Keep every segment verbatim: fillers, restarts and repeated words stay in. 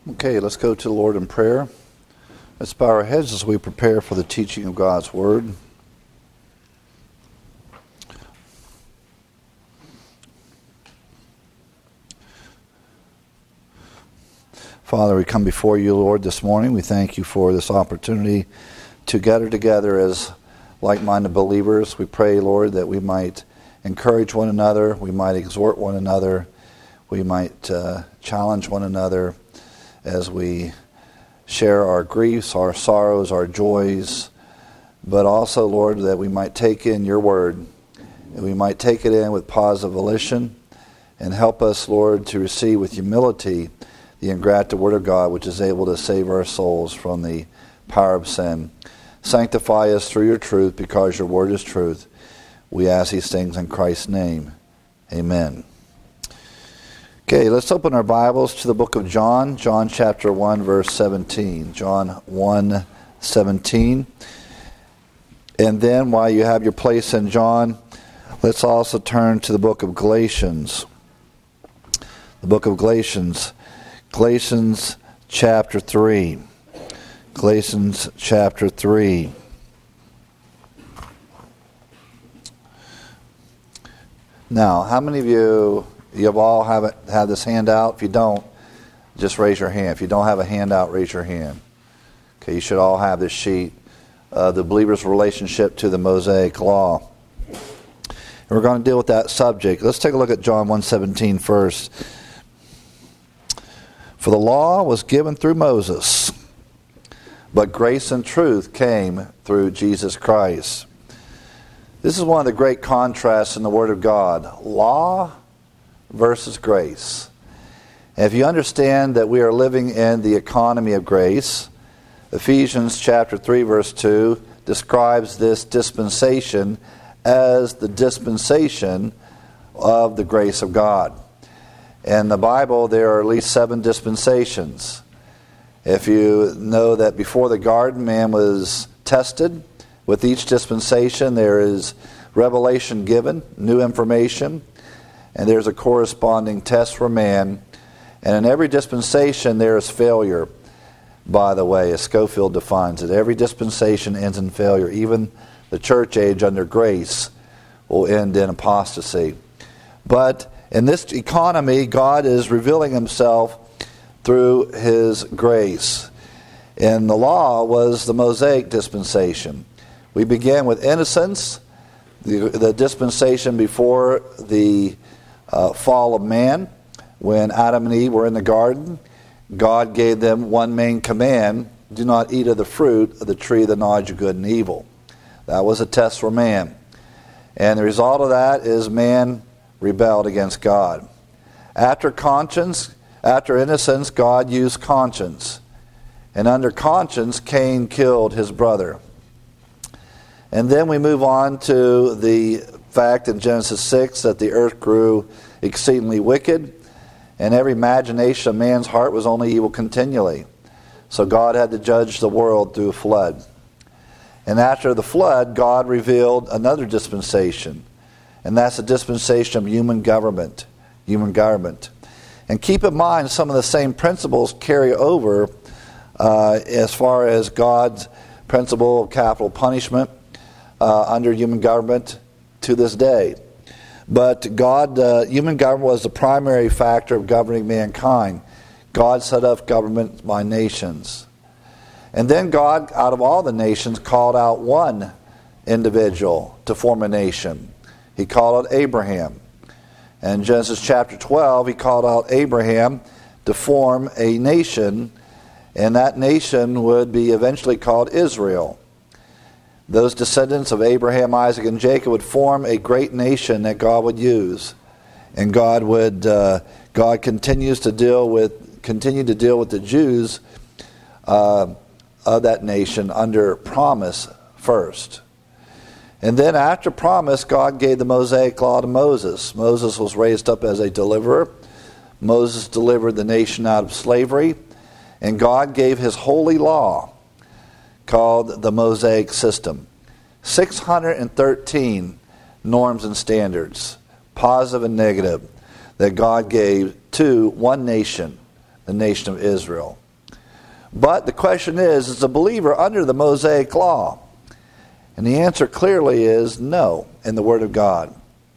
Okay, let's go to the Lord in prayer. Let's bow our heads as we prepare for the teaching of God's Word. Father, we come before you, Lord, this morning. We thank you for this opportunity to gather together as like-minded believers. We pray, Lord, that we might encourage one another, we might exhort one another, we might uh, challenge one another as we share our griefs, our sorrows, our joys, but also, Lord, that we might take in your word, and we might take it in with positive volition, and help us, Lord, to receive with humility the engrafted word of God, which is able to save our souls from the power of sin. Sanctify us through your truth, because your word is truth. We ask these things in Christ's name. Amen. Okay, let's open our Bibles to the book of John, John chapter one, verse seventeen. John one, seventeen. And then, while you have your place in John, let's also turn to the book of Galatians. The book of Galatians. Galatians chapter three. Galatians chapter three. Now, how many of you, you have all have it, have this handout? If you don't, just raise your hand. If you don't have a handout, raise your hand. Okay, you should all have this sheet, uh, the believer's relationship to the Mosaic Law. And we're going to deal with that subject. Let's take a look at John one seventeen first. For the law was given through Moses, but grace and truth came through Jesus Christ. This is one of the great contrasts in the Word of God. Law versus grace. And if you understand that we are living in the economy of grace, Ephesians chapter three verse two describes this dispensation as the dispensation of the grace of God. In the Bible, there are at least seven dispensations. If you know that before the garden, man was tested, with each dispensation there is revelation given, new information, and there's a corresponding test for man. And in every dispensation there is failure, by the way, as Scofield defines it. Every dispensation ends in failure. Even the church age under grace will end in apostasy. But in this economy, God is revealing himself through his grace. And the law was the Mosaic dispensation. We began with innocence, the, the dispensation before the uh, fall of man. When Adam and Eve were in the garden, God gave them one main command: do not eat of the fruit of the tree of the knowledge of good and evil. That was a test for man. And the result of that is man rebelled against God. After conscience, after innocence, God used conscience. And under conscience, Cain killed his brother. And then we move on to the fact in Genesis six that the earth grew exceedingly wicked, and every imagination of man's heart was only evil continually. So God had to judge the world through a flood. And after the flood, God revealed another dispensation. And that's the dispensation of human government. Human government. And keep in mind, some of the same principles carry over uh, as far as God's principle of capital punishment uh, under human government to this day. But God, uh, human government was the primary factor of governing mankind. God set up government by nations. And then God, out of all the nations, called out one individual to form a nation. He called out Abraham. And in Genesis chapter twelve, he called out Abraham to form a nation, and that nation would be eventually called Israel. Those descendants of Abraham, Isaac, and Jacob would form a great nation that God would use. And God would uh, God continues to deal with continue to deal with the Jews uh, of that nation under promise first. And then after promise, God gave the Mosaic Law to Moses. Moses was raised up as a deliverer. Moses delivered the nation out of slavery. And God gave his holy law, called the Mosaic system. six hundred thirteen norms and standards, positive and negative, that God gave to one nation, the nation of Israel. But the question is, is the believer under the Mosaic law? And the answer clearly is no in the Word of God.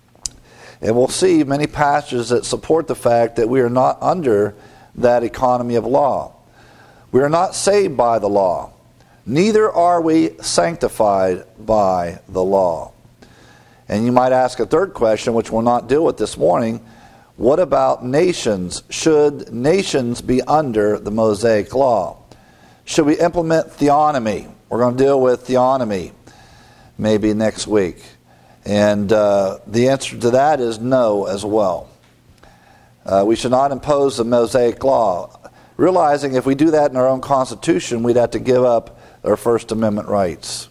And we'll see many passages that support the fact that we are not under that economy of law. We are not saved by the law. Neither are we sanctified by the law. And you might ask a third question, which we'll not deal with this morning. What about nations? Should nations be under the Mosaic law? Should we implement theonomy? We're going to deal with theonomy maybe next week. And uh, the answer to that is no as well. Uh, we should not impose the Mosaic law. Realizing if we do that in our own constitution, we'd have to give up our First Amendment rights.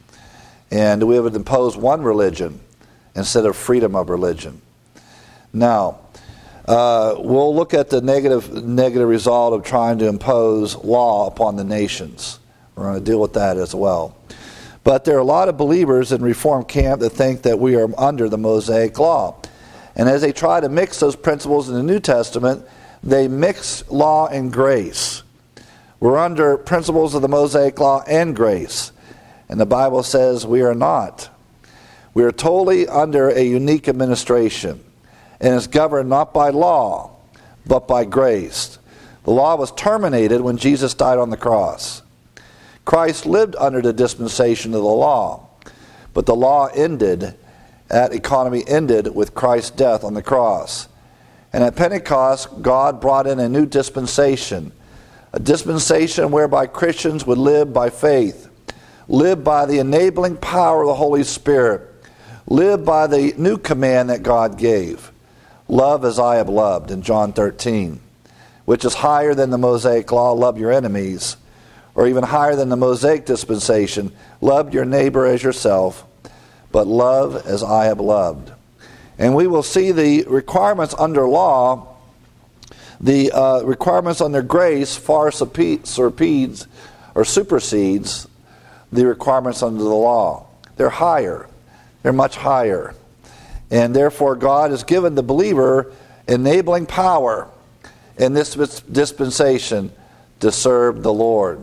And we would impose one religion instead of freedom of religion. Now, uh, we'll look at the negative negative result of trying to impose law upon the nations. We're going to deal with that as well. But there are a lot of believers in Reformed camp that think that we are under the Mosaic law. And as they try to mix those principles in the New Testament, they mix law and grace. We're under principles of the Mosaic law and grace. And the Bible says we are not. We are totally under a unique administration. And it's governed not by law, but by grace. The law was terminated when Jesus died on the cross. Christ lived under the dispensation of the law. But the law ended, that economy ended with Christ's death on the cross. And at Pentecost, God brought in a new dispensation. A dispensation whereby Christians would live by faith. Live by the enabling power of the Holy Spirit. Live by the new command that God gave. Love as I have loved in John thirteen. Which is higher than the Mosaic law, love your enemies. Or even higher than the Mosaic dispensation, love your neighbor as yourself. But love as I have loved. And we will see the requirements under law, the uh, requirements under grace far supersedes or supersedes the requirements under the law. They're higher. They're much higher. And therefore God has given the believer enabling power in this dispensation to serve the Lord.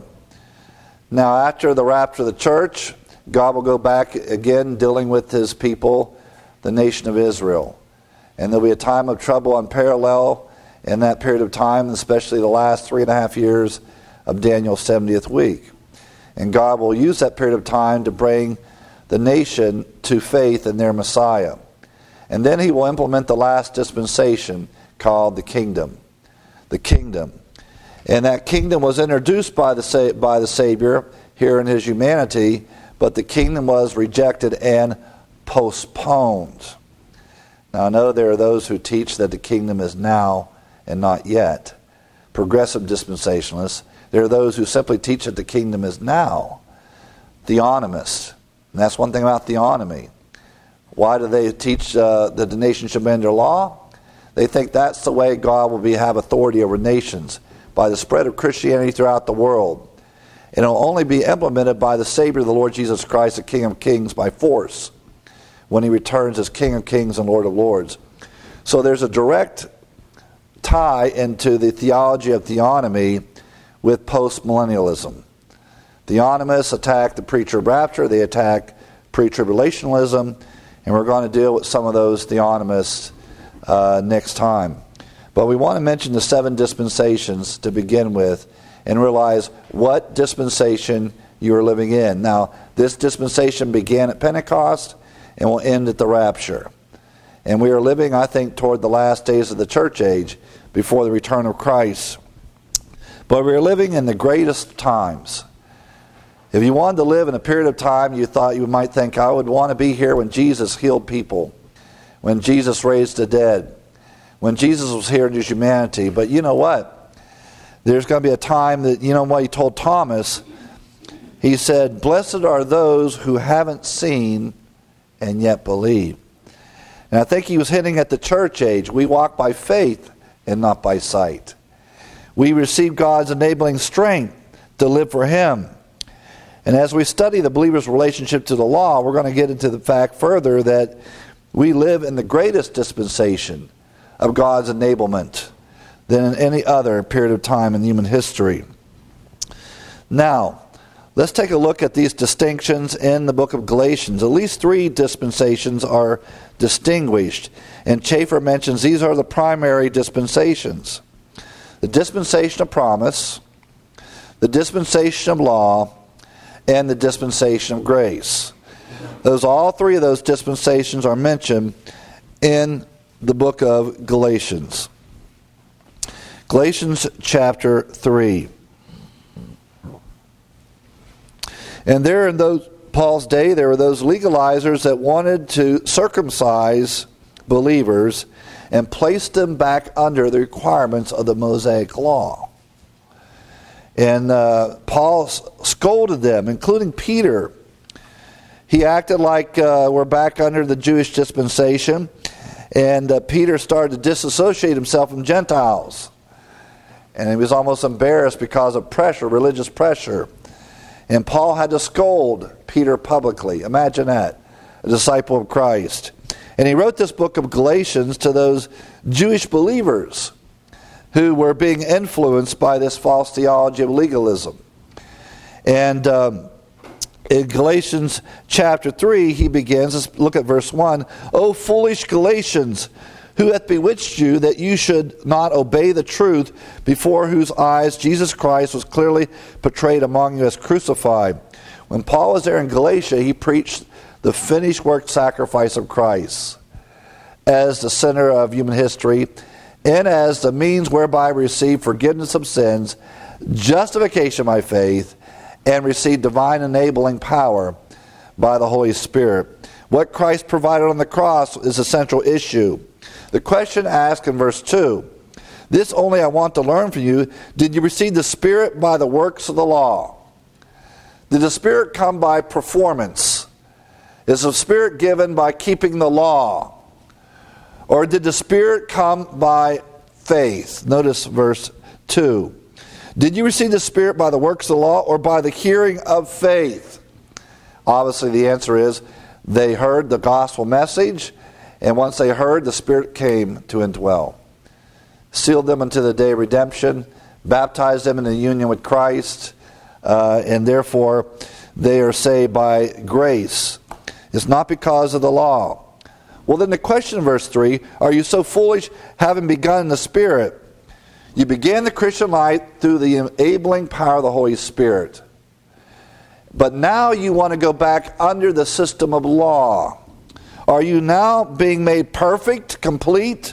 Now after the rapture of the church, God will go back again dealing with his people, the nation of Israel. And there'll be a time of trouble unparalleled in that period of time, especially the last three and a half years of Daniel's seventieth week. And God will use that period of time to bring the nation to faith in their Messiah. And then he will implement the last dispensation called the kingdom. The kingdom. And that kingdom was introduced by the, by the Savior here in his humanity, but the kingdom was rejected and postponed. Now I know there are those who teach that the kingdom is now and not yet. Progressive dispensationalists. There are those who simply teach that the kingdom is now. Theonomists. And that's one thing about theonomy. Why do they teach uh, that the nation should be under law? They think that's the way God will be have authority over nations, by the spread of Christianity throughout the world. And it will only be implemented by the Savior, the Lord Jesus Christ, the King of Kings, by force, when he returns as King of Kings and Lord of Lords. So there's a direct tie into the theology of theonomy with postmillennialism. Theonomists attack the pre-trib rapture, they attack pre-tribulationalism, and we're going to deal with some of those theonomists uh, next time. But we want to mention the seven dispensations to begin with and realize what dispensation you are living in. Now, this dispensation began at Pentecost and will end at the rapture. And we are living, I think, toward the last days of the church age before the return of Christ. But we are living in the greatest times. If you wanted to live in a period of time, you thought you might think, I would want to be here when Jesus healed people, when Jesus raised the dead, when Jesus was here in his humanity. But you know what? There's going to be a time that, you know what he told Thomas? He said, blessed are those who haven't seen and yet believe. And I think he was hitting at the church age. We walk by faith and not by sight. We receive God's enabling strength to live for him. And as we study the believer's relationship to the law, we're going to get into the fact further that we live in the greatest dispensation of God's enablement. than in any other period of time in human history. Now, let's take a look at these distinctions in the book of Galatians. At least three dispensations are distinguished, and Chafer mentions these are the primary dispensations: the dispensation of promise, the dispensation of law, and the dispensation of grace. Those all three of those dispensations are mentioned in the book of Galatians. Galatians chapter three. And there in those Paul's day, there were those legalizers that wanted to circumcise believers and place them back under the requirements of the Mosaic law. And uh, Paul scolded them, including Peter. He acted like uh, we're back under the Jewish dispensation, and uh, Peter started to disassociate himself from Gentiles. And he was almost embarrassed because of pressure, religious pressure. And Paul had to scold Peter publicly. Imagine that, a disciple of Christ. And he wrote this book of Galatians to those Jewish believers who were being influenced by this false theology of legalism. And um, in Galatians chapter three, he begins, let's look at verse one. O foolish Galatians, who hath bewitched you that you should not obey the truth, before whose eyes Jesus Christ was clearly portrayed among you as crucified? When Paul was there in Galatia, he preached the finished work sacrifice of Christ as the center of human history and as the means whereby we receive forgiveness of sins, justification by faith, and receive divine enabling power by the Holy Spirit. What Christ provided on the cross is a central issue. The question asked in verse two, this only I want to learn from you, did you receive the Spirit by the works of the law? Did the Spirit come by performance? Is the Spirit given by keeping the law? Or did the Spirit come by faith? Notice verse two. Did you receive the Spirit by the works of the law or by the hearing of faith? Obviously the answer is they heard the gospel message, and once they heard, the Spirit came to indwell. Sealed them unto the day of redemption, baptized them in the union with Christ, uh, and therefore they are saved by grace. It's not because of the law. Well, then the question in verse three, are you so foolish, having begun in the Spirit? You began the Christian life through the enabling power of the Holy Spirit. But now you want to go back under the system of law. Are you now being made perfect, complete,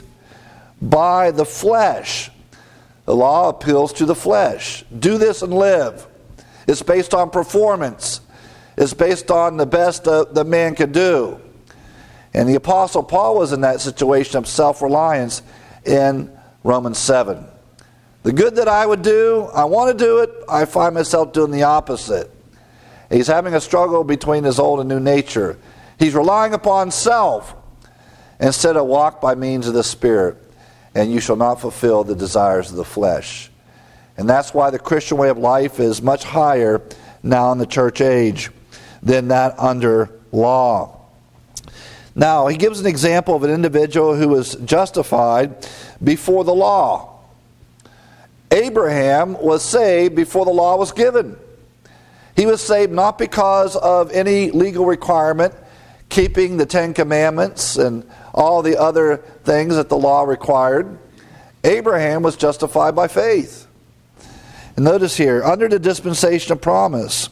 by the flesh? The law appeals to the flesh. Do this and live. It's based on performance. It's based on the best uh, the man can do. And the Apostle Paul was in that situation of self-reliance in Romans seven. The good that I would do, I want to do it, I find myself doing the opposite. He's having a struggle between his old and new nature. He's relying upon self instead of walk by means of the Spirit. And you shall not fulfill the desires of the flesh. And that's why the Christian way of life is much higher now in the church age than that under law. Now, he gives an example of an individual who was justified before the law. Abraham was saved before the law was given. He was saved not because of any legal requirement, keeping the Ten Commandments and all the other things that the law required. Abraham was justified by faith. And notice here, under the dispensation of promise,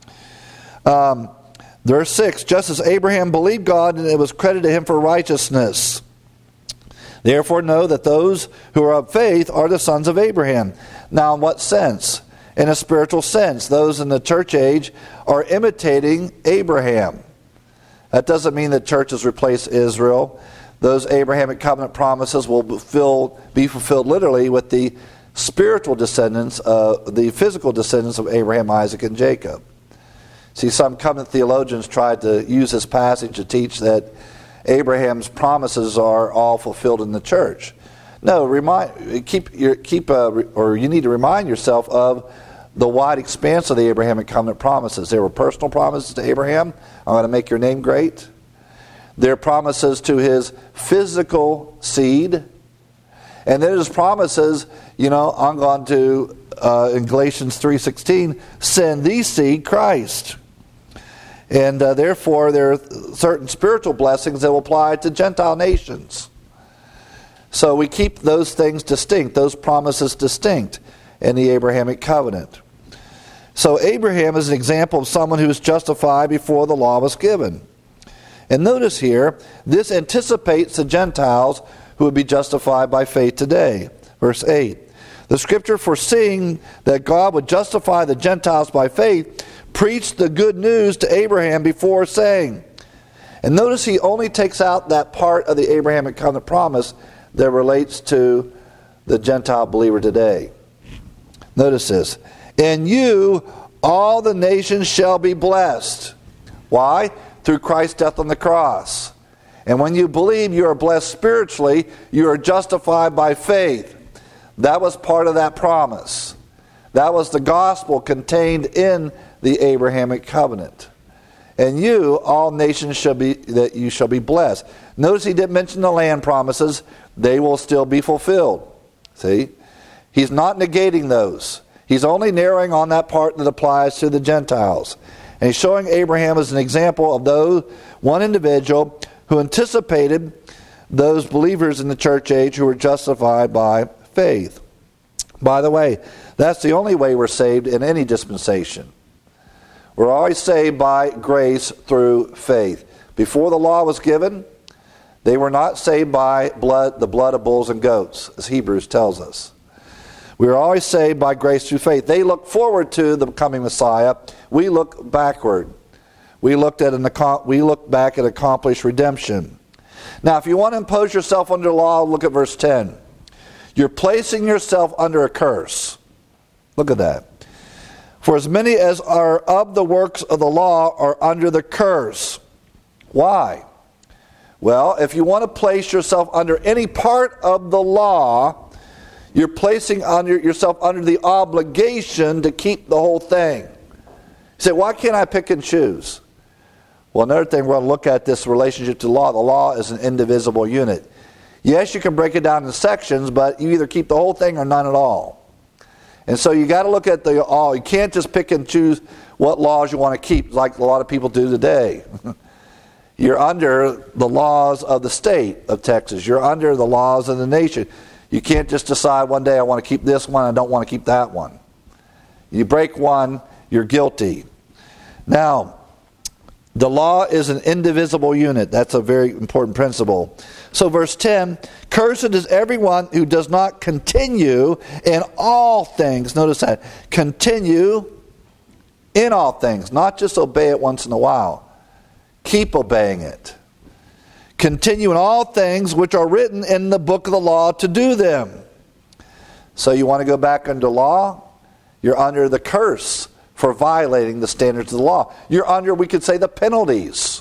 um, verse six, just as Abraham believed God and it was credited to him for righteousness. Therefore know that those who are of faith are the sons of Abraham. Now in what sense? In a spiritual sense. Those in the church age are imitating Abraham. That doesn't mean that churches replace Israel. Those Abrahamic covenant promises will fulfill, be fulfilled literally with the spiritual descendants, uh, the physical descendants of Abraham, Isaac, and Jacob. See, some covenant theologians tried to use this passage to teach that Abraham's promises are all fulfilled in the church. No, remind, keep your, keep, uh, or you need to remind yourself of the wide expanse of the Abrahamic covenant promises. There were personal promises to Abraham. I'm going to make your name great. There are promises to his physical seed. And then his promises, you know, I'm going to, uh, in Galatians three sixteen, send thee seed Christ. And uh, therefore, there are certain spiritual blessings that will apply to Gentile nations. So we keep those things distinct, those promises distinct in the Abrahamic covenant. So Abraham is an example of someone who was justified before the law was given. And notice here, this anticipates the Gentiles who would be justified by faith today. Verse eight. The scripture, foreseeing that God would justify the Gentiles by faith, preached the good news to Abraham before saying. And notice he only takes out that part of the Abrahamic covenant promise that relates to the Gentile believer today. Notice this. In you all the nations shall be blessed. Why? Through Christ's death on the cross. And when you believe, you are blessed spiritually. You are justified by faith. That was part of that promise. That was the gospel contained in the Abrahamic covenant. And you, all nations shall be, that you shall be blessed. Notice he didn't mention the land promises. They will still be fulfilled. See? He's not negating those. He's only narrowing on that part that applies to the Gentiles. And he's showing Abraham as an example of those, one individual who anticipated those believers in the church age who were justified by faith. By the way, that's the only way we're saved in any dispensation. We're always saved by grace through faith. Before the law was given, they were not saved by blood, the blood of bulls and goats, as Hebrews tells us. We are always saved by grace through faith. They look forward to the coming Messiah. We look backward. We looked at an we look back at accomplished redemption. Now, if you want to impose yourself under law, look at verse ten. You're placing yourself under a curse. Look at that. For as many as are of the works of the law are under the curse. Why? Well, if you want to place yourself under any part of the law, you're placing under yourself under the obligation to keep the whole thing. You say, why can't I pick and choose? Well, another thing we're going to look at this relationship to law. The law is an indivisible unit. Yes, you can break it down in sections, but you either keep the whole thing or none at all. And so you got to look at the all. You can't just pick and choose what laws you want to keep like a lot of people do today. You're under the laws of the state of Texas. You're under the laws of the nation. You can't just decide one day I want to keep this one, I don't want to keep that one. You break one, you're guilty. Now, the law is an indivisible unit. That's a very important principle. So verse ten, cursed is everyone who does not continue in all things. Notice that. Continue in all things. Not just obey it once in a while. Keep obeying it. Continue in all things which are written in the book of the law to do them. So you want to go back under law? You're under the curse for violating the standards of the law. You're under, we could say, the penalties.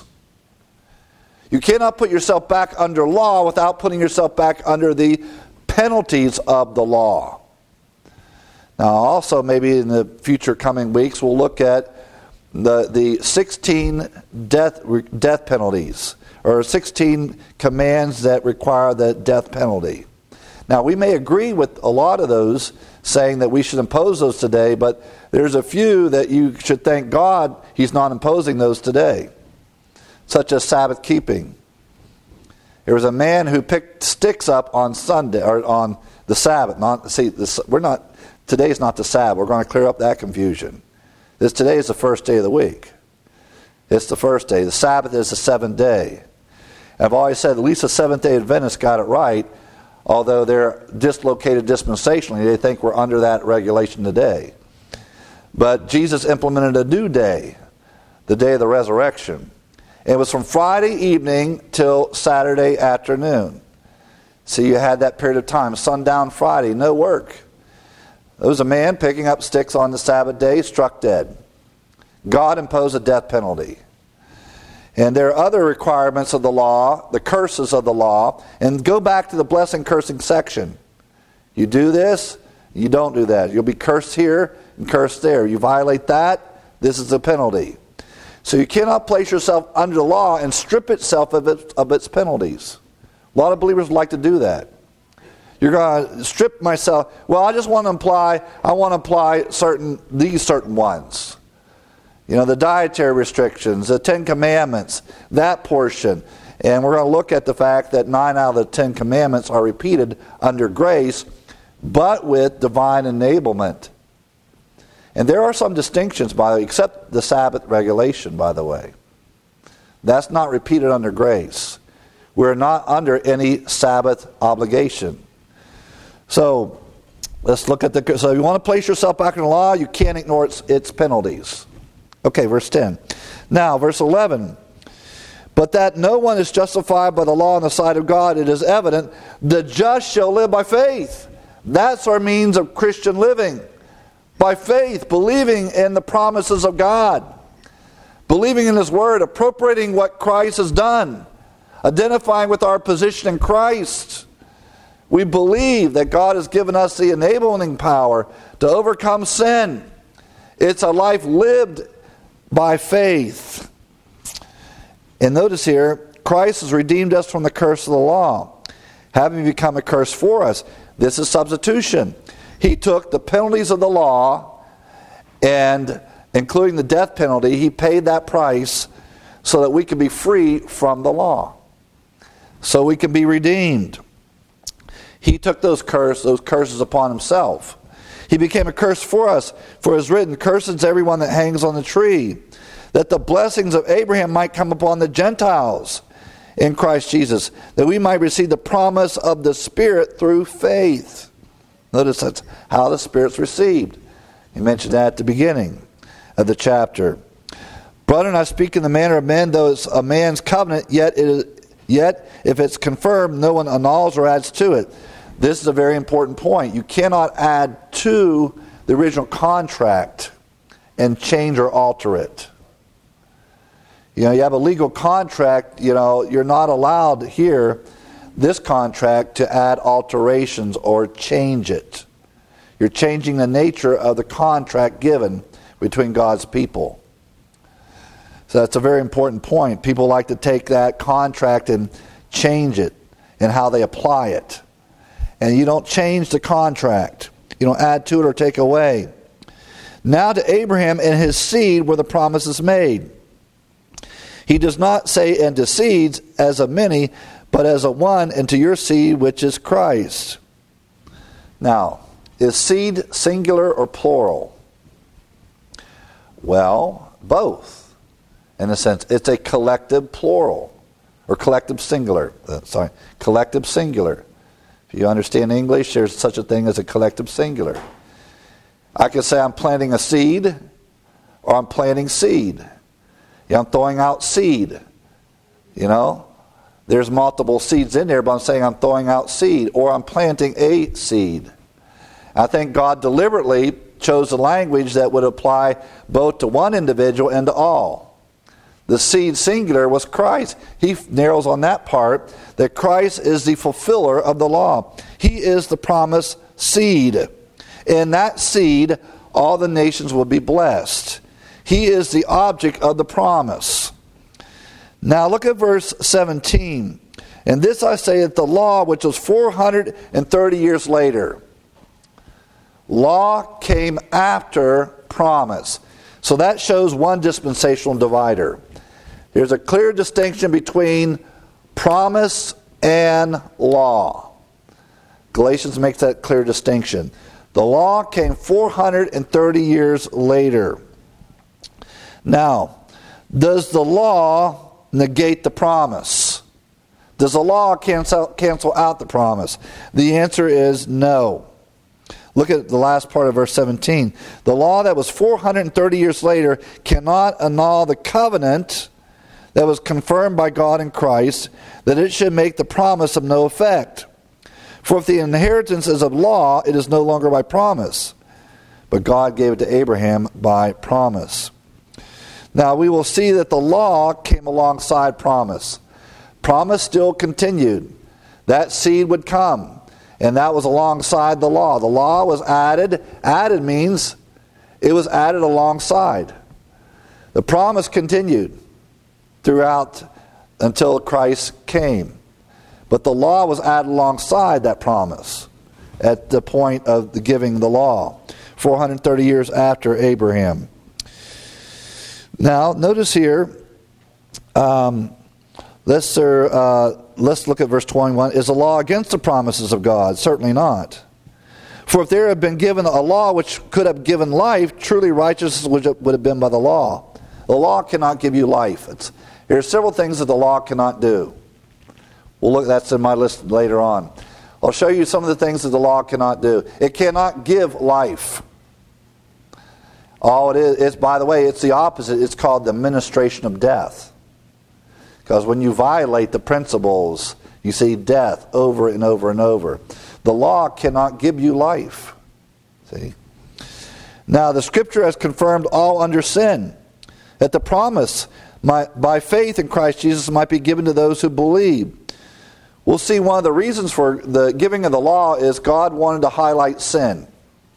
You cannot put yourself back under law without putting yourself back under the penalties of the law. Now also, maybe in the future coming weeks, we'll look at the, the sixteen death, death penalties, or sixteen commands that require the death penalty. Now, we may agree with a lot of those, saying that we should impose those today, but there's a few that you should thank God He's not imposing those today, such as Sabbath keeping. There was a man who picked sticks up on Sunday, or on the Sabbath. Not see, this, we're not. Today's not the Sabbath. We're going to clear up that confusion. This today is the first day of the week. It's the first day. The Sabbath is the seventh day. I've always said at least the Seventh-day Adventists got it right, although they're dislocated dispensationally. They think we're under that regulation today. But Jesus implemented a new day, the day of the resurrection. And it was from Friday evening till Saturday afternoon. So you had that period of time, sundown Friday, no work. There was a man picking up sticks on the Sabbath day, struck dead. God imposed a death penalty. And there are other requirements of the law, the curses of the law. And go back to the blessing cursing section. You do this, you don't do that. You'll be cursed here and cursed there. You violate that, this is the penalty. So you cannot place yourself under the law and strip itself of its, of its penalties. A lot of believers like to do that. You're going to strip myself. Well, I just want to apply, I want to apply certain, these certain ones. You know, the dietary restrictions, the Ten Commandments, that portion. And we're going to look at the fact that nine out of the Ten Commandments are repeated under grace, but with divine enablement. And there are some distinctions, by the way, except the Sabbath regulation, by the way. That's not repeated under grace. We're not under any Sabbath obligation. So, let's look at the... So, if you want to place yourself back in the law, you can't ignore its, its penalties. Okay, verse ten. Now, verse eleven. But that no one is justified by the law in the sight of God, it is evident, the just shall live by faith. That's our means of Christian living. By faith, believing in the promises of God. Believing in His Word, appropriating what Christ has done. Identifying with our position in Christ. We believe that God has given us the enabling power to overcome sin. It's a life lived by faith. And notice here, Christ has redeemed us from the curse of the law, having become a curse for us. This is substitution. He took the penalties of the law, and including the death penalty, He paid that price so that we can be free from the law. So we can be redeemed. He took those curse, those curses upon Himself. He became a curse for us, for it is written, cursed is everyone that hangs on the tree, that the blessings of Abraham might come upon the Gentiles in Christ Jesus, that we might receive the promise of the Spirit through faith. Notice that's how the Spirit's received. He mentioned that at the beginning of the chapter. Brethren, I speak in the manner of men, though it's a man's covenant, yet, it is, yet if it's confirmed, no one annuls or adds to it. This is a very important point. You cannot add to the original contract and change or alter it. You know, you have a legal contract, you know, you're not allowed here, this contract, to add alterations or change it. You're changing the nature of the contract given between God's people. So that's a very important point. People like to take that contract and change it and how they apply it. And you don't change the contract. You don't add to it or take away. Now to Abraham and his seed were the promises made. He does not say, and to seeds as of many, but as a one, and to your seed, which is Christ. Now, is seed singular or plural? Well, both. In a sense, it's a collective plural, or collective singular. Uh, sorry, collective singular. If you understand English, there's such a thing as a collective singular. I can say I'm planting a seed, or I'm planting seed. Yeah, I'm throwing out seed. You know, there's multiple seeds in there, but I'm saying I'm throwing out seed, or I'm planting a seed. I think God deliberately chose the language that would apply both to one individual and to all. The seed singular was Christ. He narrows on that part that Christ is the fulfiller of the law. He is the promised seed. In that seed, all the nations will be blessed. He is the object of the promise. Now look at verse seventeen. And this I say that the law, which was four hundred thirty years later. Law came after promise. So that shows one dispensational divider. There's a clear distinction between promise and law. Galatians makes that clear distinction. The law came four hundred thirty years later. Now, does the law negate the promise? Does the law cancel, cancel out the promise? The answer is no. Look at the last part of verse seventeen. The law that was four hundred thirty years later cannot annul the covenant that was confirmed by God in Christ, that it should make the promise of no effect. For if the inheritance is of law, it is no longer by promise. But God gave it to Abraham by promise. Now we will see that the law came alongside promise. Promise still continued. That seed would come. And that was alongside the law. The law was added. Added means it was added alongside. The promise continued throughout until Christ came. But the law was added alongside that promise at the point of the giving the law, four hundred thirty years after Abraham. Now, notice here, um, let's, uh, let's look at verse twenty-one. Is the law against the promises of God? Certainly not. For if there had been given a law which could have given life, truly righteousness would have been by the law. The law cannot give you life. It's, there are several things that the law cannot do. We'll look, that's in my list later on. I'll show you some of the things that the law cannot do. It cannot give life. All it is, it's, by the way, it's the opposite. It's called the administration of death. Because when you violate the principles, you see death over and over and over. The law cannot give you life. See? Now, the Scripture has confirmed all under sin, that the promise might, by faith in Christ Jesus might be given to those who believe. We'll see one of the reasons for the giving of the law is God wanted to highlight sin.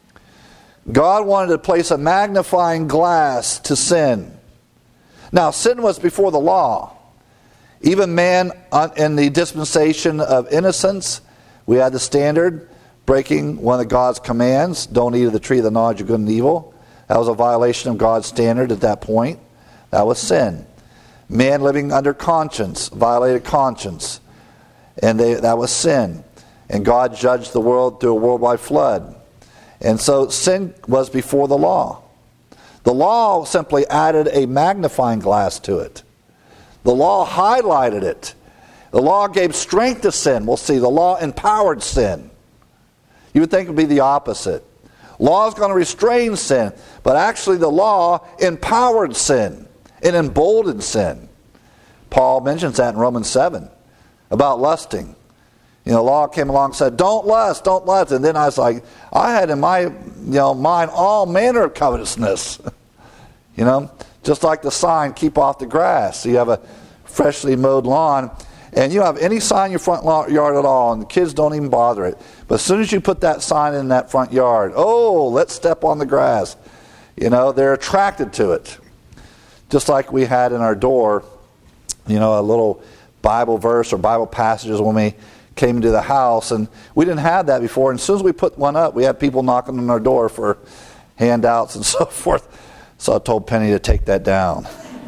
God wanted to place a magnifying glass to sin. Now, sin was before the law. Even man in the dispensation of innocence, we had the standard, breaking one of God's commands, don't eat of the tree of the knowledge of good and evil. That was a violation of God's standard at that point. That was sin. Man living under conscience, violated conscience. And they, that was sin. And God judged the world through a worldwide flood. And so sin was before the law. The law simply added a magnifying glass to it. The law highlighted it. The law gave strength to sin. We'll see. The law empowered sin. You would think it would be the opposite. Law is going to restrain sin. But actually the law empowered sin. It emboldened sin. Paul mentions that in Romans seven about lusting. You know, law came along and said, don't lust, don't lust. And then I was like, I had in my you know mind all manner of covetousness. You know, just like the sign, keep off the grass. So you have a freshly mowed lawn, and you have any sign in your front yard at all, and the kids don't even bother it. But as soon as you put that sign in that front yard, oh, let's step on the grass. You know, they're attracted to it. Just like we had in our door, you know, a little Bible verse or Bible passages when we came into the house, and we didn't have that before. And as soon as we put one up, we had people knocking on our door for handouts and so forth. So I told Penny to take that down.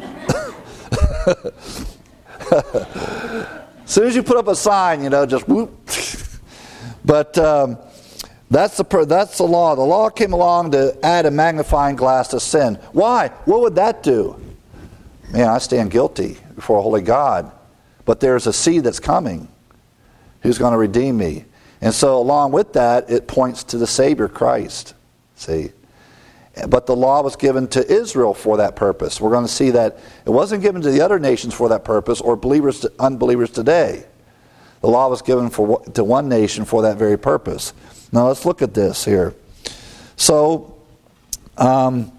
As soon as you put up a sign, you know, just whoop. But um, that's the that's the law. The law came along to add a magnifying glass to sin. Why? What would that do? Man, I stand guilty before a holy God. But there's a seed that's coming who's going to redeem me. And so along with that, it points to the Savior, Christ. See? But the law was given to Israel for that purpose. We're going to see that it wasn't given to the other nations for that purpose, or believers to unbelievers today. The law was given for to one nation for that very purpose. Now let's look at this here. So, um,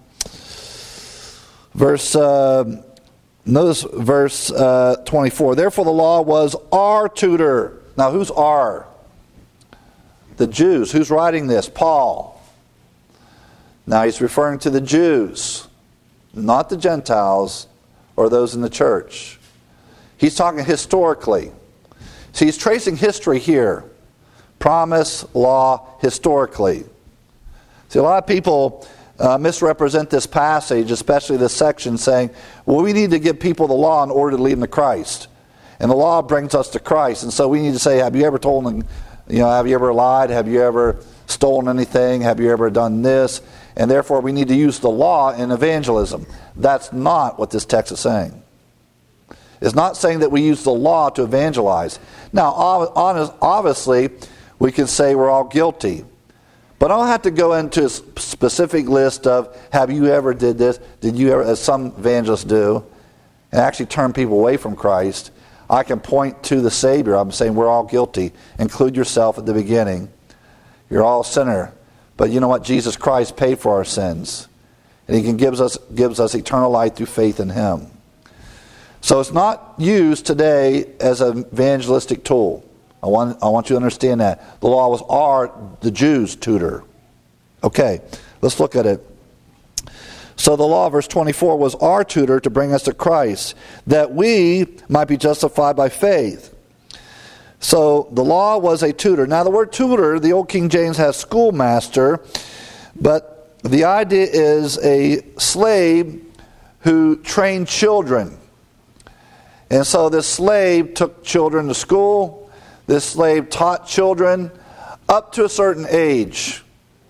verse uh, notice verse uh, twenty-four. Therefore, the law was our tutor. Now, who's our? The Jews. Who's writing this? Paul. Now he's referring to the Jews, not the Gentiles or those in the church. He's talking historically. So he's tracing history here. Promise, law, historically. See, a lot of people uh, misrepresent this passage, especially this section, saying, well, we need to give people the law in order to lead them to Christ. And the law brings us to Christ. And so we need to say, have you ever told them, you know, have you ever lied? Have you ever stolen anything? Have you ever done this? And therefore we need to use the law in evangelism. That's not what this text is saying. It's not saying that we use the law to evangelize. Now, obviously, we can say we're all guilty. But I don't have to go into a specific list of, have you ever did this? Did you ever, as some evangelists do, and actually turn people away from Christ. I can point to the Savior. I'm saying we're all guilty. Include yourself at the beginning. You're all a sinner. But you know what? Jesus Christ paid for our sins. And He can gives us gives us eternal life through faith in Him. So it's not used today as an evangelistic tool. I want I want you to understand that. The law was our, the Jews' tutor. Okay, let's look at it. So the law, verse twenty-four, was our tutor to bring us to Christ, that we might be justified by faith. So the law was a tutor. Now the word tutor, the old King James has schoolmaster, but the idea is a slave who trained children. And so this slave took children to school. This slave taught children up to a certain age.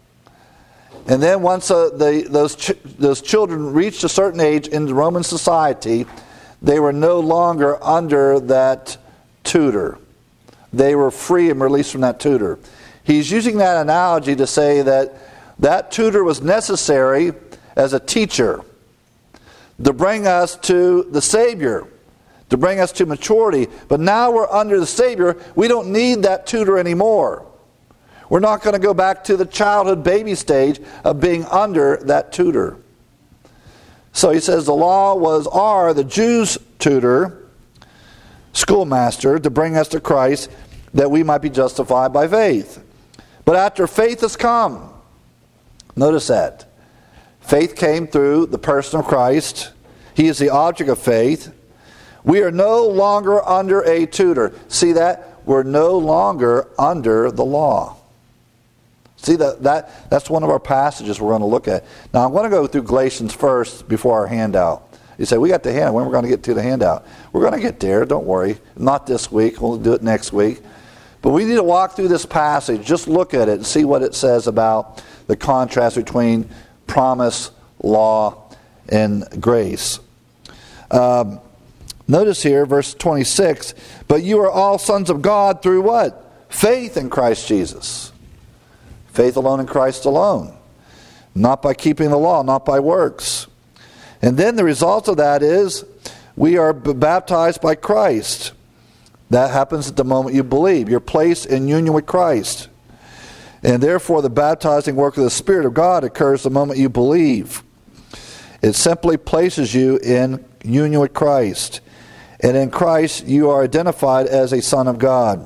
And then once uh, the, those, ch- those children reached a certain age in the Roman society, they were no longer under that tutor. They were free and released from that tutor. He's using that analogy to say that that tutor was necessary as a teacher to bring us to the Savior, to bring us to maturity. But now we're under the Savior. We don't need that tutor anymore. We're not going to go back to the childhood baby stage of being under that tutor. So he says the law was our, the Jews' tutor, schoolmaster, to bring us to Christ, that we might be justified by faith. But after faith has come, notice that. Faith came through the person of Christ. He is the object of faith. We are no longer under a tutor. See that? We're no longer under the law. See, that, that that's one of our passages we're going to look at. Now, I'm going to go through Galatians first before our handout. You say, we got the handout. When are we going to get to the handout? We're going to get there. Don't worry. Not this week. We'll do it next week. But we need to walk through this passage. Just look at it and see what it says about the contrast between promise, law, and grace. Um, notice here, verse twenty-six, but you are all sons of God through what? Faith in Christ Jesus. Faith alone in Christ alone. Not by keeping the law, not by works. And then the result of that is we are b- baptized by Christ. That happens at the moment you believe. You're placed in union with Christ. And therefore the baptizing work of the Spirit of God occurs the moment you believe. It simply places you in union with Christ. And in Christ you are identified as a son of God.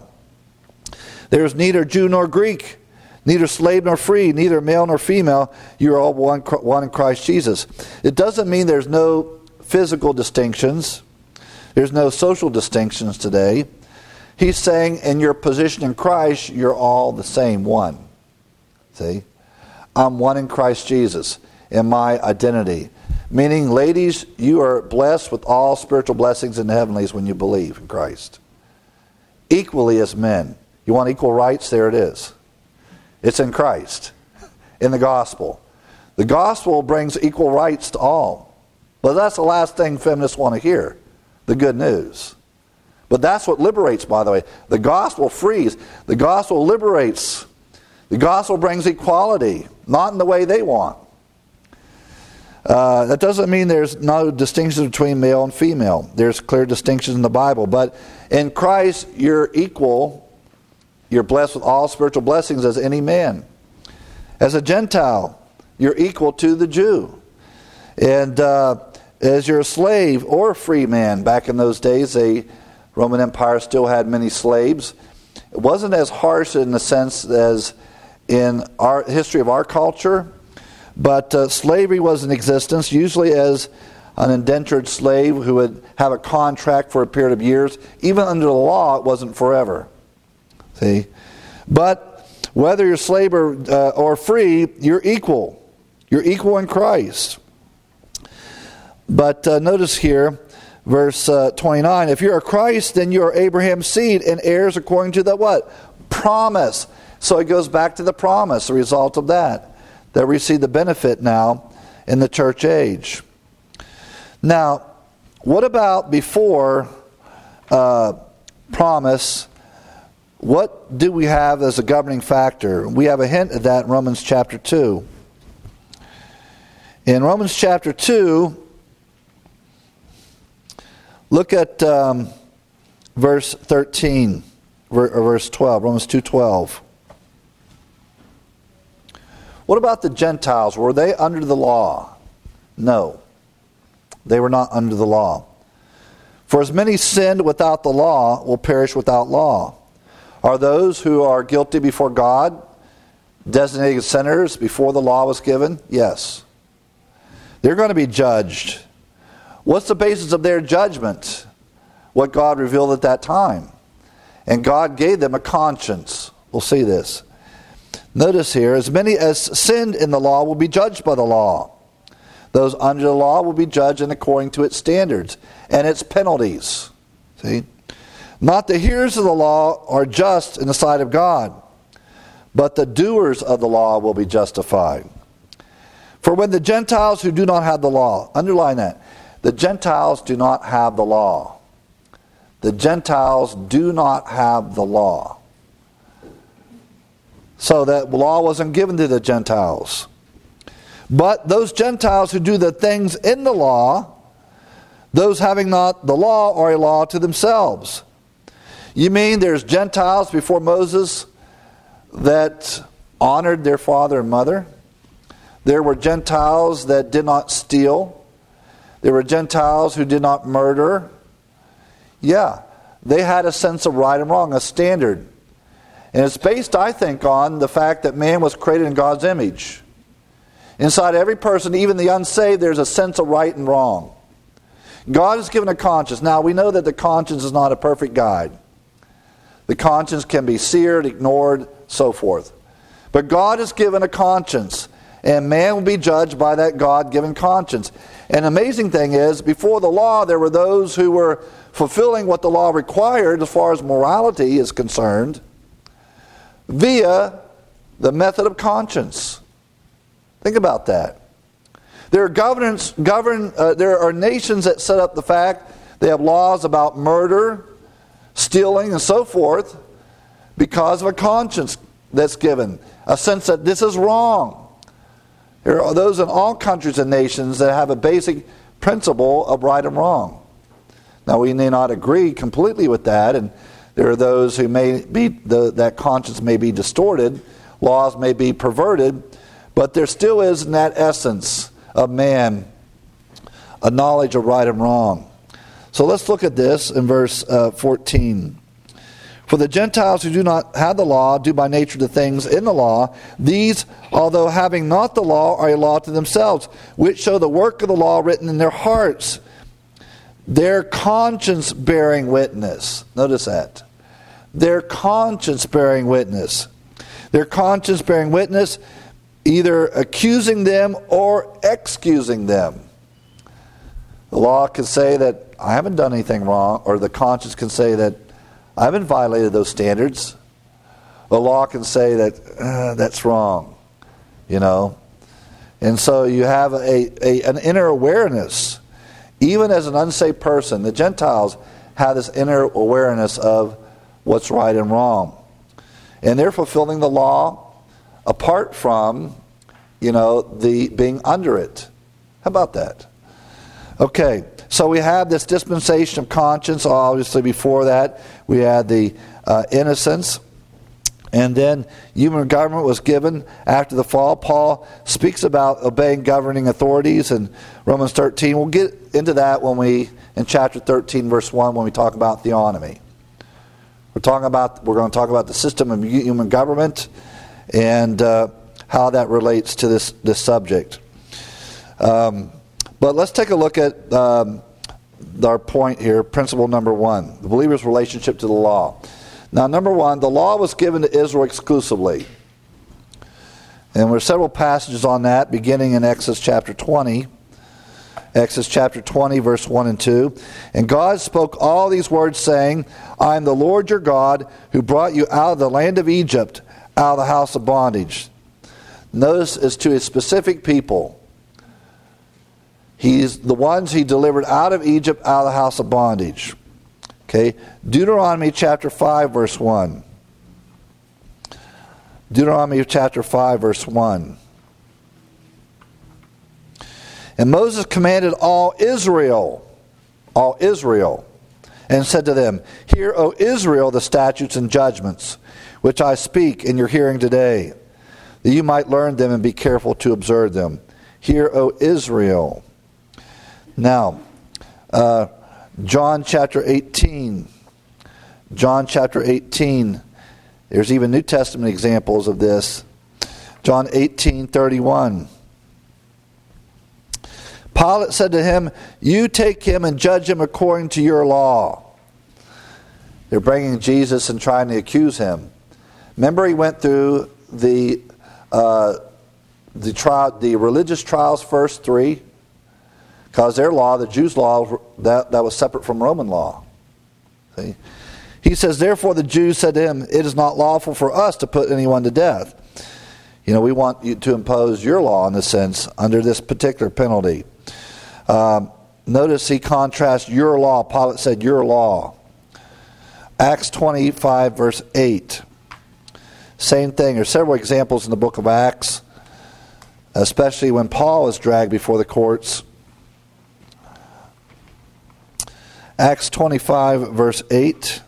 There is neither Jew nor Greek, neither slave nor free, neither male nor female. You are all one, one in Christ Jesus. It doesn't mean there's no physical distinctions. There's no social distinctions today. He's saying in your position in Christ, you're all the same one. See? I'm one in Christ Jesus in my identity. Meaning, ladies, you are blessed with all spiritual blessings in the heavenlies when you believe in Christ. Equally as men. You want equal rights? There it is. It's in Christ, in the gospel. The gospel brings equal rights to all. But that's the last thing feminists want to hear, the good news. But that's what liberates, by the way. The gospel frees. The gospel liberates. The gospel brings equality, not in the way they want. Uh, that doesn't mean there's no distinction between male and female. There's clear distinctions in the Bible. But in Christ, you're equal. You're blessed with all spiritual blessings as any man. As a Gentile, you're equal to the Jew. And uh, as you're a slave or a free man, back in those days, the Roman Empire still had many slaves. It wasn't as harsh in the sense as in our history of our culture, but uh, slavery was in existence, usually as an indentured slave who would have a contract for a period of years. Even under the law, it wasn't forever. See? But whether you're slave or, uh, or free, you're equal. You're equal in Christ. But uh, notice here, verse uh, twenty-nine, if you're a Christ, then you are Abraham's seed and heirs according to the what? Promise. So it goes back to the promise, the result of that. That we see the benefit now in the church age. Now, what about before uh, promise? What do we have as a governing factor? We have a hint of that in Romans chapter two. In Romans chapter two, look at um, verse thirteen, or verse twelve, Romans two twelve. What about the Gentiles? Were they under the law? No. They were not under the law. For as many sinned without the law will perish without law. Are those who are guilty before God designated sinners before the law was given? Yes. They're going to be judged. What's the basis of their judgment? What God revealed at that time. And God gave them a conscience. We'll see this. Notice here, as many as sinned in the law will be judged by the law. Those under the law will be judged according to its standards and its penalties. See? Not the hearers of the law are just in the sight of God, but the doers of the law will be justified. For when the Gentiles who do not have the law, underline that, the Gentiles do not have the law. The Gentiles do not have the law. So that law wasn't given to the Gentiles. But those Gentiles who do the things in the law, those having not the law are a law to themselves. You mean there's Gentiles before Moses that honored their father and mother? There were Gentiles that did not steal. There were Gentiles who did not murder. Yeah, they had a sense of right and wrong, a standard. And it's based, I think, on the fact that man was created in God's image. Inside every person, even the unsaved, there's a sense of right and wrong. God has given a conscience. Now, we know that the conscience is not a perfect guide. The conscience can be seared, ignored, so forth. But God has given a conscience, and man will be judged by that God-given conscience. And the amazing thing is, before the law, there were those who were fulfilling what the law required as far as morality is concerned via the method of conscience. Think about that. There are governance, govern, uh, there are nations that set up the fact they have laws about murder, stealing, and so forth because of a conscience that's given, a sense that this is wrong. There are those in all countries and nations that have a basic principle of right and wrong. Now, we may not agree completely with that, and there are those who may be, the, that conscience may be distorted, laws may be perverted, but there still is in that essence of man a knowledge of right and wrong. So let's look at this in verse uh, fourteen. For the Gentiles who do not have the law do by nature the things in the law. These, although having not the law, are a law to themselves, which show the work of the law written in their hearts, their conscience bearing witness. Notice that. Their conscience bearing witness. Their conscience bearing witness, either accusing them or excusing them. The law can say that I haven't done anything wrong, or the conscience can say that I haven't violated those standards. The law can say that uh, that's wrong, you know. And so you have a, a an inner awareness. Even as an unsaved person, the Gentiles have this inner awareness of what's right and wrong. And they're fulfilling the law apart from, you know, the being under it. How about that? Okay, so we have this dispensation of conscience. Obviously, before that, we had the uh, innocence. And then human government was given after the fall. Paul speaks about obeying governing authorities in Romans thirteen. We'll get into that when we, in chapter thirteen, verse one, when we talk about theonomy. We're talking about, we're going to talk about the system of human government and uh, how that relates to this, this subject. Um, but let's take a look at um, our point here, principle number one, the believer's relationship to the law. Now, number one, the law was given to Israel exclusively. And there are several passages on that, beginning in Exodus chapter twenty. Exodus chapter twenty, verse one and two. And God spoke all these words, saying, I am the Lord your God, who brought you out of the land of Egypt, out of the house of bondage. Notice it's to a specific people. He's the ones he delivered out of Egypt, out of the house of bondage. Okay, Deuteronomy chapter five, verse one. Deuteronomy chapter five, verse one. And Moses commanded all Israel, all Israel, and said to them, Hear, O Israel, the statutes and judgments, which I speak in your hearing today, that you might learn them and be careful to observe them. Hear, O Israel. Now, uh, John chapter eighteen. John chapter eighteen. There's even New Testament examples of this. John eighteen thirty-one. Pilate said to him, You take him and judge him according to your law. They're bringing Jesus and trying to accuse him. Remember, he went through the uh, the trial, the religious trials first, three, because their law, the Jews' law, that, that was separate from Roman law. See? He says, therefore the Jews said to him, it is not lawful for us to put anyone to death. You know, we want you to impose your law in a sense under this particular penalty. Um, notice he contrasts your law. Pilate said your law. Acts twenty-five verse eight. Same thing. There's several examples in the book of Acts, especially when Paul was dragged before the courts. Acts twenty-five verse eight.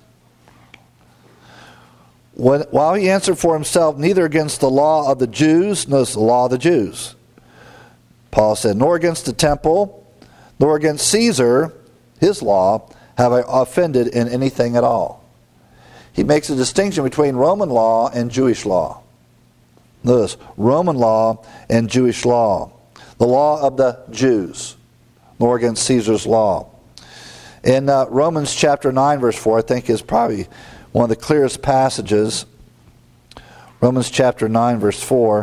When, while he answered for himself, neither against the law of the Jews, notice the law of the Jews, Paul said, nor against the temple, nor against Caesar, his law, have I offended in anything at all. He makes a distinction between Roman law and Jewish law. Notice, Roman law and Jewish law. The law of the Jews, nor against Caesar's law. In uh, Romans chapter nine, verse four, I think is probably one of the clearest passages. Romans chapter nine, verse four.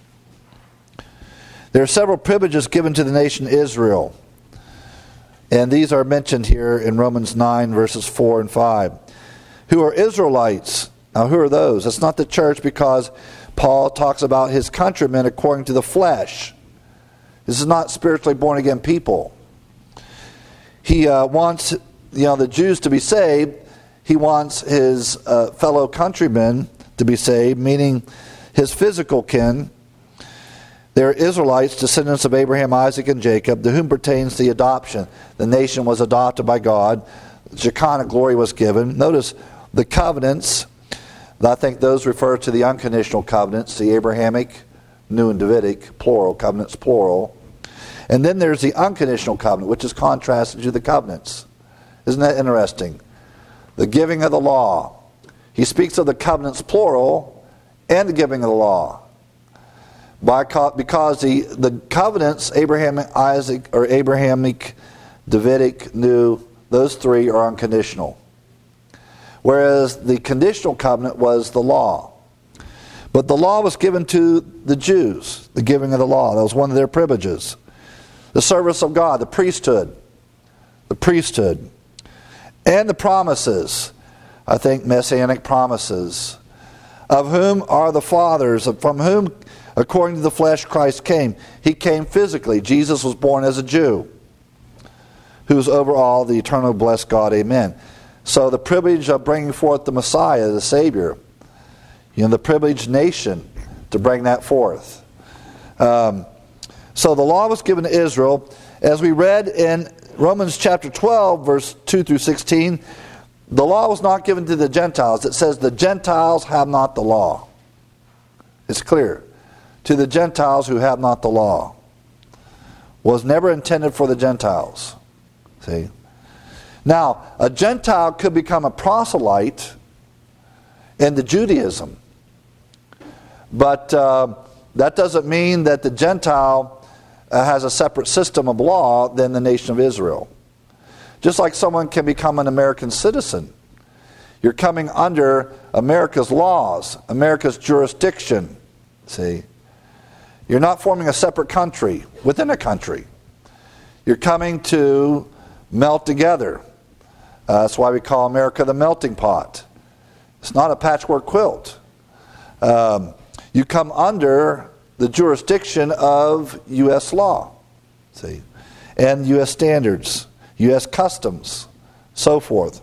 There are several privileges given to the nation Israel. And these are mentioned here in Romans nine, verses four and five. Who are Israelites? Now, who are those? It's not the church, because Paul talks about his countrymen according to the flesh. This is not spiritually born again people. He uh, wants, you know, the Jews to be saved. He wants his uh, fellow countrymen to be saved, meaning his physical kin. They're Israelites, descendants of Abraham, Isaac, and Jacob, to whom pertains the adoption. The nation was adopted by God. Shekinah glory was given. Notice the covenants. I think those refer to the unconditional covenants, the Abrahamic, New and Davidic, plural, covenants plural. And then there's the unconditional covenant, which is contrasted to the covenants. Isn't that interesting? The giving of the law. He speaks of the covenants plural and the giving of the law. By, because the, the covenants, Abraham, Isaac, or Abrahamic, Davidic, New, those three are unconditional. Whereas the conditional covenant was the law. But the law was given to the Jews, the giving of the law. That was one of their privileges. The service of God, the priesthood. The priesthood. And the promises. I think messianic promises. Of whom are the fathers, from whom, according to the flesh, Christ came. He came physically. Jesus was born as a Jew, who is over all the eternal blessed God. Amen. So the privilege of bringing forth the Messiah, the Savior, you know, the privileged nation to bring that forth. Um, so the law was given to Israel. As we read in Romans chapter twelve, verse two through sixteen, the law was not given to the Gentiles. It says the Gentiles have not the law. It's clear. To the Gentiles who have not the law. Was never intended for the Gentiles. See? Now, a Gentile could become a proselyte in the Judaism. But uh, that doesn't mean that the Gentile uh, has a separate system of law than the nation of Israel. Just like someone can become an American citizen. You're coming under America's laws, America's jurisdiction. See? You're not forming a separate country within a country. You're coming to melt together. Uh, that's why we call America the melting pot. It's not a patchwork quilt. Um, you come under the jurisdiction of U S law, see, and U S standards, U S customs, so forth.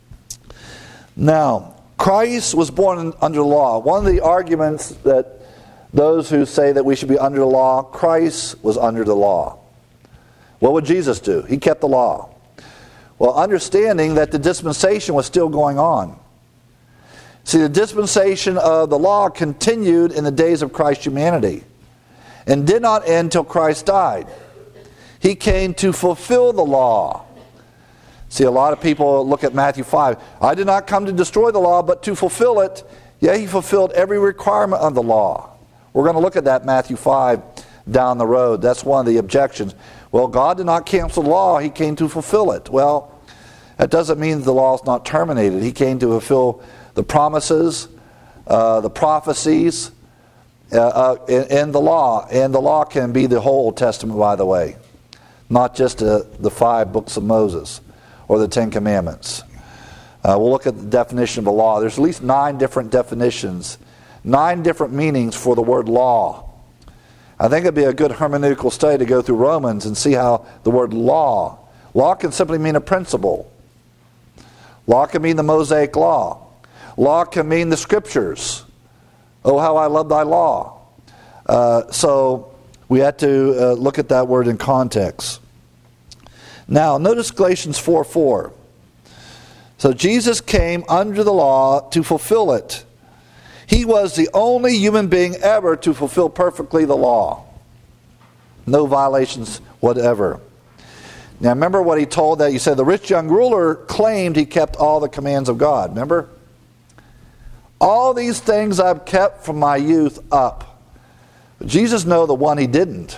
Now, Christ was born under the law. One of the arguments that those who say that we should be under the law, Christ was under the law. What would Jesus do? He kept the law. Well, understanding that the dispensation was still going on. See, the dispensation of the law continued in the days of Christ's humanity and did not end till Christ died. He came to fulfill the law. See, a lot of people look at Matthew five. I did not come to destroy the law, but to fulfill it. Yeah, he fulfilled every requirement of the law. We're going to look at that Matthew five down the road. That's one of the objections. Well, God did not cancel the law. He came to fulfill it. Well, That doesn't mean the law is not terminated. He came to fulfill the promises, uh, the prophecies, uh, uh, in, in the law. And the law can be the whole Old Testament, by the way, not just uh, the five books of Moses or the Ten Commandments. Uh, we'll look at the definition of a law. There's at least nine different definitions, nine different meanings for the word law. I think it'd be a good hermeneutical study to go through Romans and see how the word law, law can simply mean a principle. Law can mean the Mosaic law. Law can mean the scriptures. Oh, how I love thy law. Uh, so we had to uh, look at that word in context. Now, notice Galatians four four. So Jesus came under the law to fulfill it. He was the only human being ever to fulfill perfectly the law. No violations whatever. Now remember what he told that, you said the rich young ruler claimed he kept all the commands of God. Remember? All these things I've kept from my youth up. But Jesus knew the one he didn't.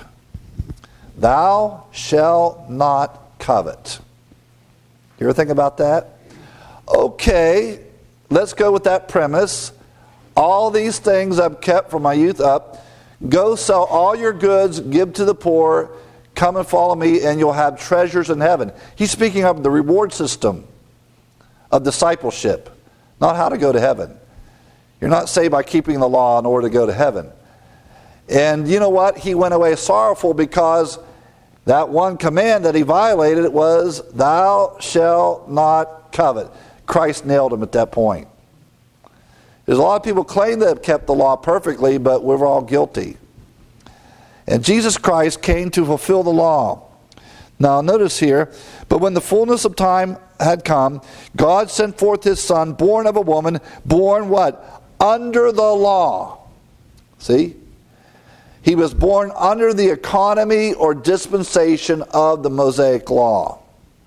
Thou shalt not covet. You ever think about that? Okay, let's go with that premise. All these things I've kept from my youth up. Go sell all your goods, give to the poor, come and follow me, and you'll have treasures in heaven. He's speaking of the reward system of discipleship, not how to go to heaven. You're not saved by keeping the law in order to go to heaven. And you know what? He went away sorrowful because that one command that he violated was, thou shalt not covet. Christ nailed him at that point. There's a lot of people claim they have kept the law perfectly, but we're all guilty. And Jesus Christ came to fulfill the law. Now notice here, but when the fullness of time had come, God sent forth his Son, born of a woman, born what? Under the law. See? He was born under the economy or dispensation of the Mosaic law.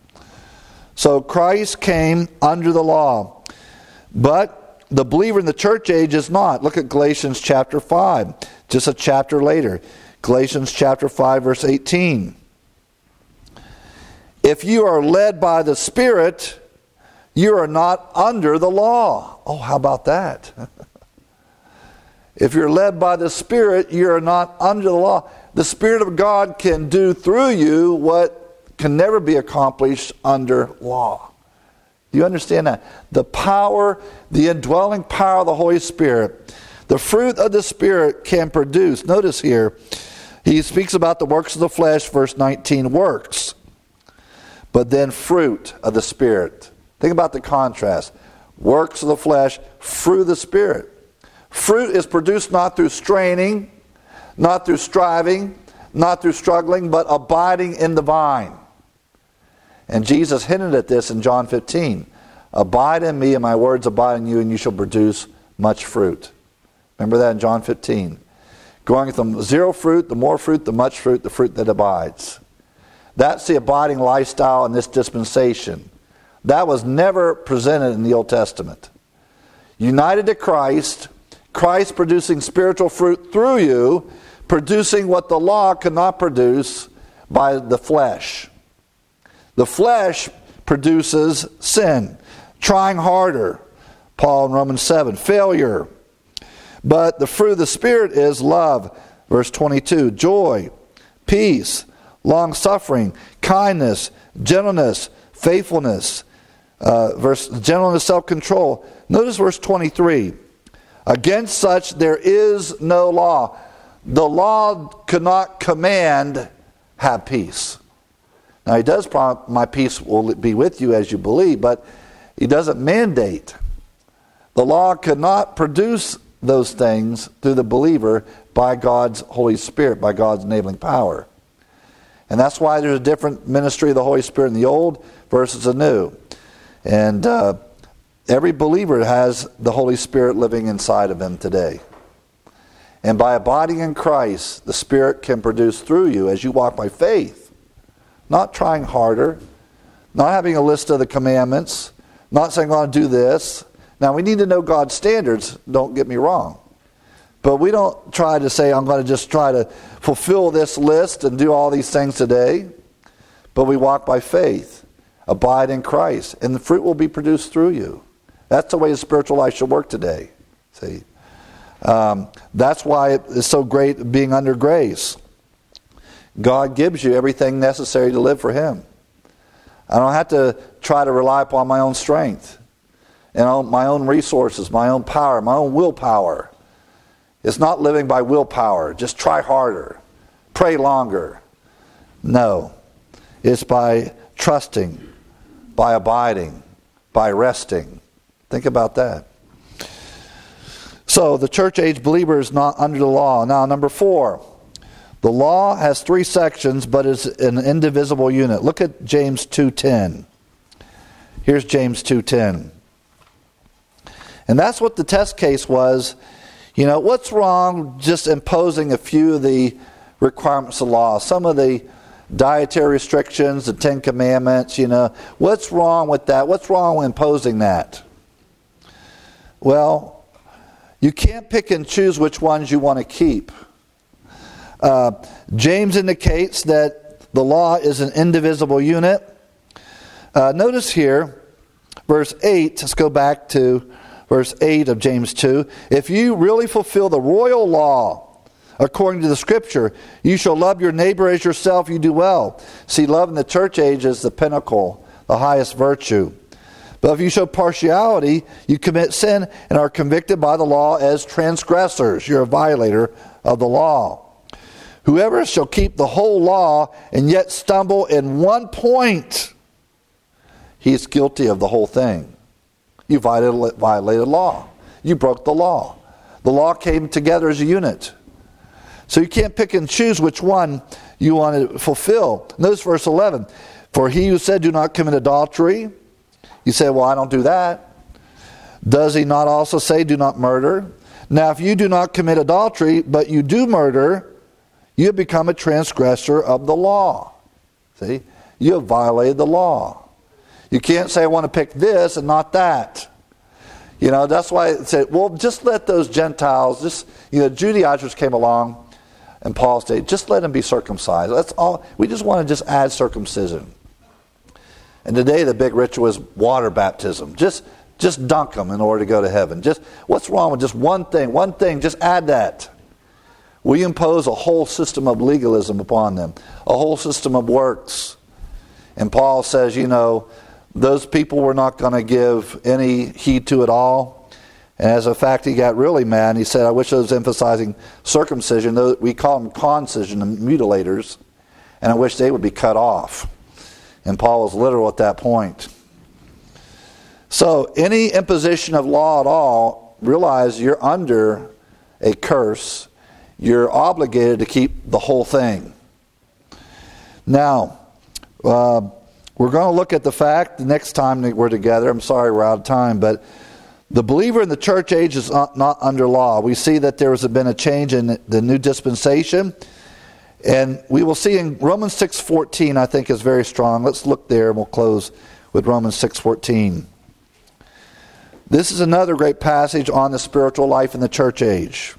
So Christ came under the law. But the believer in the church age is not. Look at Galatians chapter five, just a chapter later. Galatians chapter five, verse eighteen. If you are led by the Spirit, you are not under the law. Oh, how about that? If you're led by the Spirit, you are not under the law. The Spirit of God can do through you what can never be accomplished under law. Do you understand that? The power, the indwelling power of the Holy Spirit, the fruit of the Spirit can produce. Notice here, he speaks about the works of the flesh, verse nineteen, works. But then fruit of the Spirit. Think about the contrast. Works of the flesh, fruit of the Spirit. Fruit is produced not through straining, not through striving, not through struggling, but abiding in the vine. And Jesus hinted at this in John fifteen. Abide in me and my words abide in you and you shall produce much fruit. Remember that in John fifteen. Going from zero fruit, the more fruit, the much fruit, the fruit that abides. That's the abiding lifestyle in this dispensation. That was never presented in the Old Testament. United to Christ, Christ producing spiritual fruit through you, producing what the law could not produce by the flesh. The flesh produces sin, trying harder, Paul in Romans seven, failure. But the fruit of the Spirit is love, verse twenty-two, joy, peace, long-suffering, kindness, gentleness, faithfulness, uh, verse gentleness, self-control. Notice verse twenty-three, against such there is no law. The law could not command, have peace. Now he does promise, my peace will be with you as you believe, but he doesn't mandate. The law could not produce those things through the believer by God's Holy Spirit, by God's enabling power. And that's why there's a different ministry of the Holy Spirit in the old versus the new. And uh, every believer has the Holy Spirit living inside of them today. And by abiding in Christ, the Spirit can produce through you as you walk by faith. Not trying harder, not having a list of the commandments, not saying, I'm going to do this. Now, we need to know God's standards, don't get me wrong. But we don't try to say, I'm going to just try to fulfill this list and do all these things today. But we walk by faith. Abide in Christ, and the fruit will be produced through you. That's the way the spiritual life should work today. See, um, that's why it is so great being under grace. God gives you everything necessary to live for Him. I don't have to try to rely upon my own strength and my own resources, my own power, my own willpower. It's not living by willpower. Just try harder. Pray longer. No. It's by trusting, by abiding, by resting. Think about that. So the church age believer is not under the law. Now, number four. The law has three sections, but is an indivisible unit. Look at James two ten. Here's James two ten. And that's what the test case was. You know, what's wrong just imposing a few of the requirements of law? Some of the dietary restrictions, the Ten Commandments, you know. What's wrong with that? What's wrong with imposing that? Well, you can't pick and choose which ones you want to keep. Uh, James indicates that the law is an indivisible unit. Uh, notice here, verse eight, let's go back to verse eight of James two. If you really fulfill the royal law, according to the Scripture, you shall love your neighbor as yourself, you do well. See, love in the church age is the pinnacle, the highest virtue. But if you show partiality, you commit sin and are convicted by the law as transgressors. You're a violator of the law. Whoever shall keep the whole law and yet stumble in one point, he is guilty of the whole thing. You violated, violated law. You broke the law. The law came together as a unit. So you can't pick and choose which one you want to fulfill. Notice verse eleven. For he who said, do not commit adultery. You say, well, I don't do that. Does he not also say, do not murder? Now, if you do not commit adultery, but you do murder, you have become a transgressor of the law. See? You have violated the law. You can't say, I want to pick this and not that. You know, that's why I said, well, just let those Gentiles, just, you know, Judaizers came along in Paul's day, just let them be circumcised. That's all. We just want to just add circumcision. And today the big ritual is water baptism. Just, just dunk them in order to go to heaven. Just, what's wrong with just one thing? One thing, just add that. We impose a whole system of legalism upon them, a whole system of works. And Paul says, you know, those people were not going to give any heed to it all. And as a fact, he got really mad. He said, I wish I was emphasizing circumcision. We call them concision and mutilators. And I wish they would be cut off. And Paul was literal at that point. So any imposition of law at all, realize you're under a curse. You're obligated to keep the whole thing. Now, uh, we're going to look at the fact the next time that we're together. I'm sorry we're out of time, but the believer in the church age is not, not under law. We see that there has been a change in the new dispensation. And we will see in Romans six fourteen, I think, is very strong. Let's look there and we'll close with Romans six fourteen. This is another great passage on the spiritual life in the church age.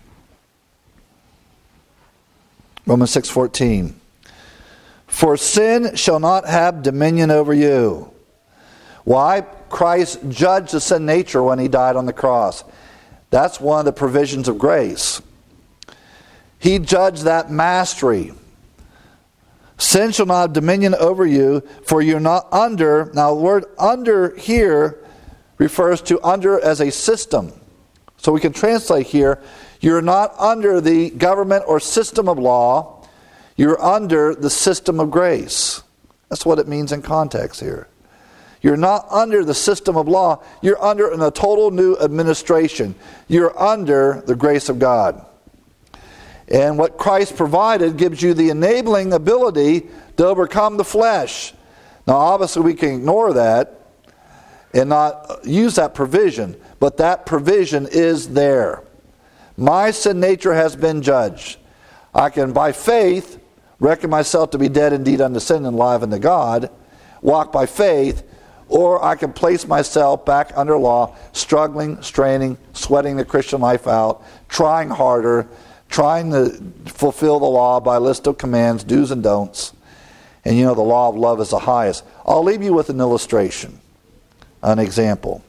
Romans six fourteen. For sin shall not have dominion over you. Why? Christ judged the sin nature when he died on the cross. That's one of the provisions of grace. He judged that mastery. Sin shall not have dominion over you, for you're not under. Now the word under here refers to under as a system. So we can translate here, you're not under the government or system of law, you're under the system of grace. That's what it means in context here. You're not under the system of law, you're under a total new administration. You're under the grace of God. And what Christ provided gives you the enabling ability to overcome the flesh. Now obviously we can ignore that and not use that provision, but that provision is there. My sin nature has been judged. I can, by faith, reckon myself to be dead indeed unto sin and alive unto God, walk by faith, or I can place myself back under law, struggling, straining, sweating the Christian life out, trying harder, trying to fulfill the law by a list of commands, do's and don'ts. And you know the law of love is the highest. I'll leave you with an illustration, an example.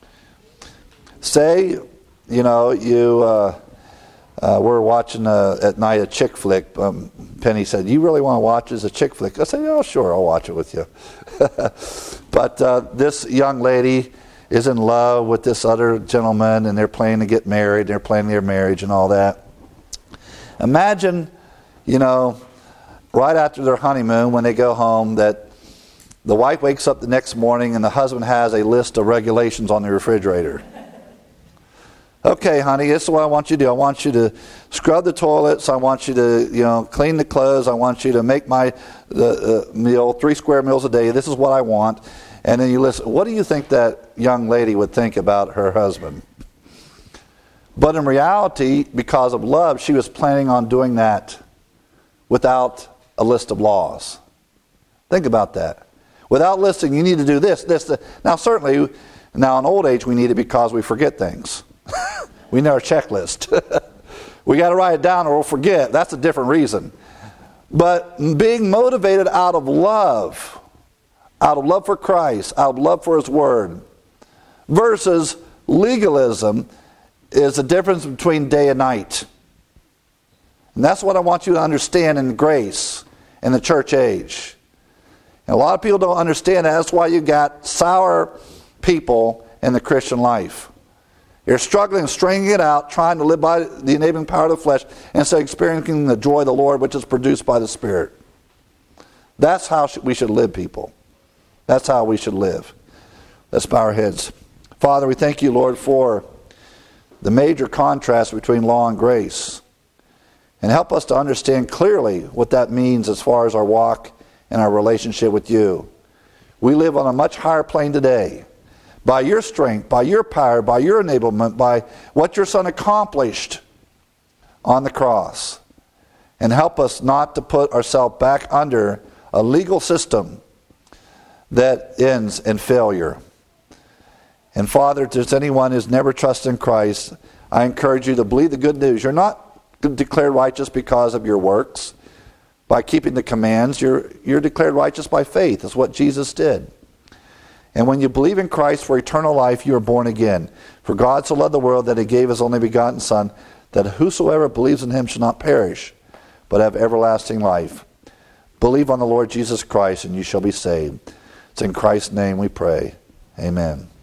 Say, you know, you uh, uh, we're watching uh, at night a chick flick. Um, Penny said, "You really want to watch this, a chick flick?" I said, "Oh, sure, I'll watch it with you." But uh, this young lady is in love with this other gentleman, and they're planning to get married. They're planning their marriage and all that. Imagine, you know, right after their honeymoon, when they go home, that the wife wakes up the next morning and the husband has a list of regulations on the refrigerator. Okay, honey, this is what I want you to do. I want you to scrub the toilets. I want you to, you know, clean the clothes. I want you to make my the, uh, meal, three square meals a day. This is what I want. And then you listen. What do you think that young lady would think about her husband? But in reality, because of love, she was planning on doing that without a list of laws. Think about that. Without listing, you need to do this, this, this. Now, certainly, now in old age, we need it because we forget things. We need our checklist. We got to write it down or we'll forget. That's a different reason. But being motivated out of love, out of love for Christ, out of love for His Word, versus legalism, is the difference between day and night. And that's what I want you to understand in grace in the church age. And a lot of people don't understand that. That's why you got sour people in the Christian life. You're struggling, stringing it out, trying to live by the enabling power of the flesh, instead of experiencing the joy of the Lord, which is produced by the Spirit. That's how we should live, people. That's how we should live. Let's bow our heads. Father, we thank you, Lord, for the major contrast between law and grace. And help us to understand clearly what that means as far as our walk and our relationship with you. We live on a much higher plane today. By your strength, by your power, by your enablement, by what your Son accomplished on the cross. And help us not to put ourselves back under a legal system that ends in failure. And Father, if there's anyone who's never trusted in Christ, I encourage you to believe the good news. You're not declared righteous because of your works. By keeping the commands, you're, you're declared righteous by faith. That's what Jesus did. And when you believe in Christ for eternal life, you are born again. For God so loved the world that He gave His only begotten Son, that whosoever believes in Him shall not perish, but have everlasting life. Believe on the Lord Jesus Christ, and you shall be saved. It's in Christ's name we pray. Amen.